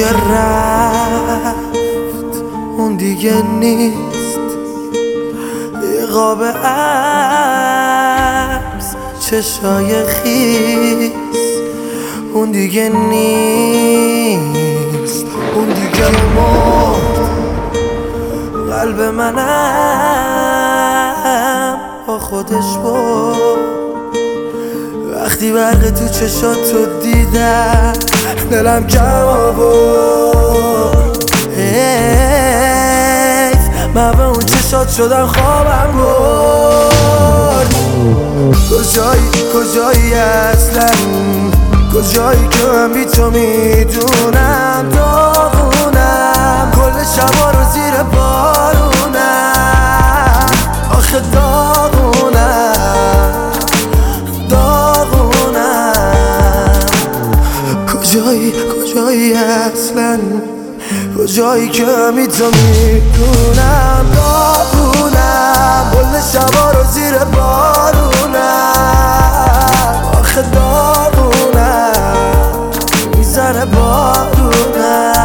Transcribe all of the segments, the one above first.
دیگه رفت، اون دیگه نیست. یه قاب عبس چشای خیس، اون دیگه نیست. اون دیگه مرد، قلب منم با خودش برد. وقتی برق تو چشاتو دیدم دلم کم آورد. حیف من به اون چشات شدم خوابم برد. کجایی اصلا، کجایی که من بی تو میدونم داغونم، کل شبا رو زیر بارونم. آخه داغونم کجایی اصلا، کجایی که من بی تو میدونم داغونم، کل شبا رو زیر بارونم. آخه داغونم میزنه بارونم.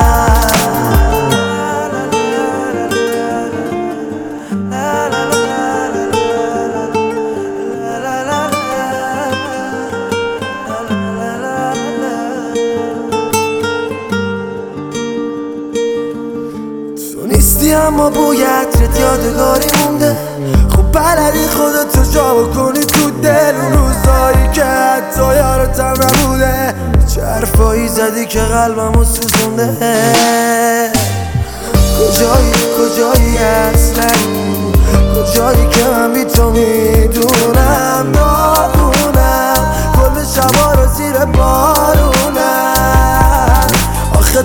نیستی اما بوی عطرت یادگاری مونده. خب بلدی خودتو جا بکنی تو دل، اون روزایی که حتی یارتم نبوده. چه حرفایی زدی که قلبمو سوزونده. کجایی اصلا، کجایی که من بی تو میدونم داغونم، کل شبا رو زیر بارونم. آخه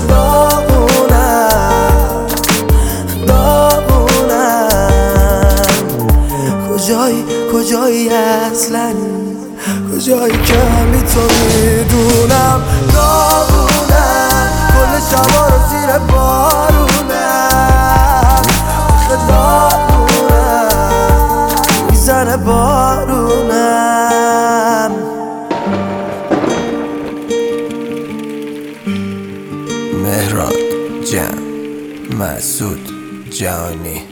کجایی اصلا، کجایی که من بی تو میدونم داغونم، کل شبا رو زیر بارونم. آخه داغونم میزنه بارونم. مهران جان، مسعود جانی.